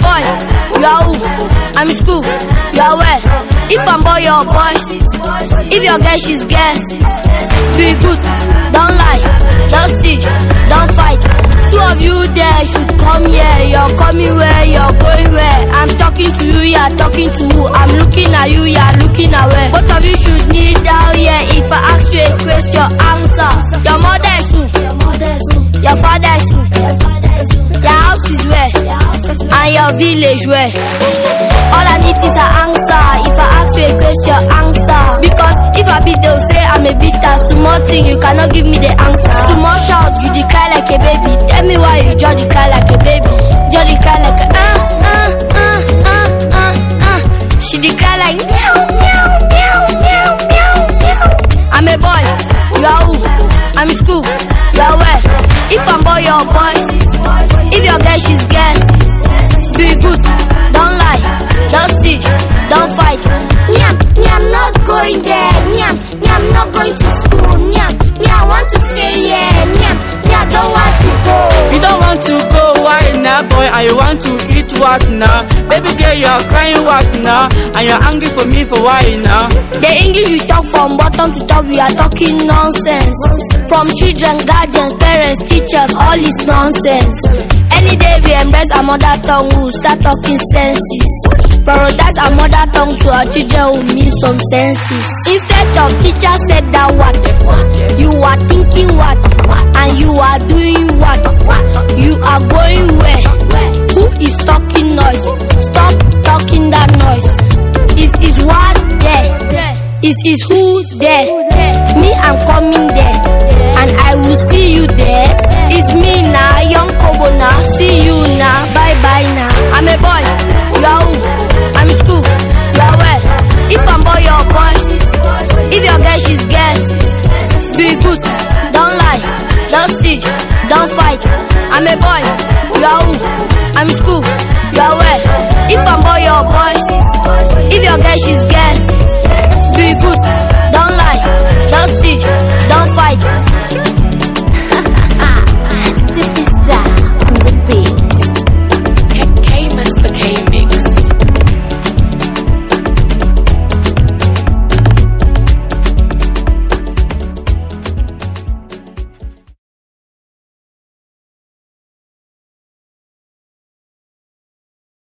boy, you are who? I'm in school, you are where? If I'm boy, you're boy. If your girl, she's girl. Be good, don't lie, don't steal, don't fight. Two of you there should come here. You're coming where, you're going where. I'm talking to you, you're talking to who? I'm looking at you, you're looking away. Both of you should kneel down here. If I ask you a question, your answer. Your mother is who? Your father is who? Your house is where? And your village where? All I need is an answer. If I ask you a question, answer. Because if I beat, they'll say I'm a bitter. Small thing, you cannot give me the answer. Small shout, you dey cry like a baby. Tell me why you just dey cry like a baby. Just dey cry like a She dey cry like meow, meow, meow, meow, meow, meow. I'm a boy, you are who? I'm in school, you are where? If I'm boy, you're boy. If your girl, she's girl. Be good, don't lie, don't steal, don't fight. Nyam, I'm not going there. Nyam, I'm not going to school. Nyam, I want to stay here. Nyam, I don't want to go. You don't want to go, why now, boy? And you want to eat what now? Baby girl, you are crying what now? And you're angry for me for why now? The English we talk from bottom to top, we are talking nonsense. From children, guardians, parents, teachers, all is nonsense. Any day we embrace our mother tongue, we'll start talking senses. Prioritize our mother tongue to our children who mean some senses. Instead of teacher said that what, you are thinking what, and you are doing what, you are going where? Who is talking noise? Stop talking that noise. Is what there? Is who there? Me, I'm coming there, and I will see you there. It's me now, young Kobo now. See you now, bye bye now. I'm a boy, you are who? I'm in school, you are where? If I'm boy, you're boy. If your girl, she's girl. Be good, don't lie, don't steal, don't fight. I'm a boy, you are who? I'm in school, you are where? If I'm boy, you're boy. If your girl, she's